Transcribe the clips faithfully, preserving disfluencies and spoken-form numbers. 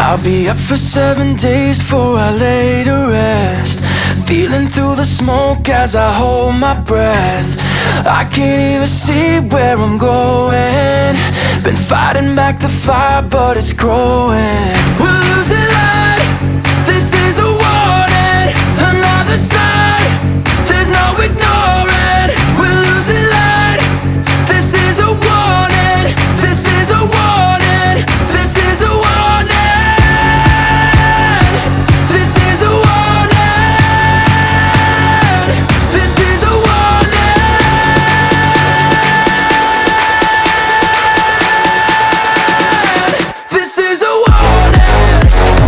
I'll be up for seven days before I lay to rest, feeling through the smoke as I hold my breath. I can't even see where I'm going. Been fighting back the fire, but it's growing. We're losing light, this is a warning. Another sign, there's no ignoring. We're losing light, this is a warning. This is a warning. This is a warning. This is a warning. This is a warning. This is a warning.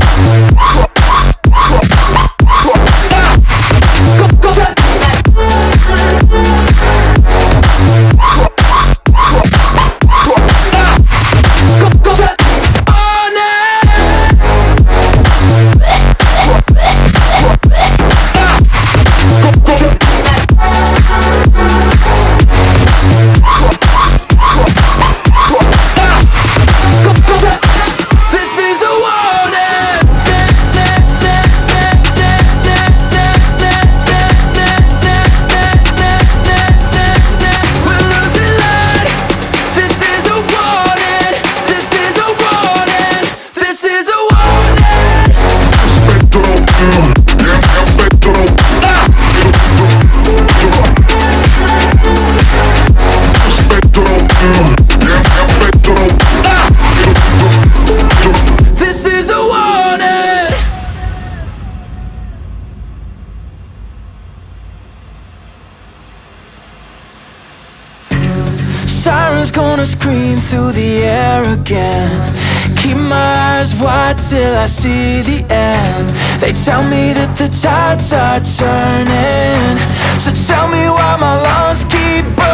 Sirens gonna scream through the air again. Keep my eyes wide till I see the end. They tell me that the tides are turning, so tell me why my lungs keep burning.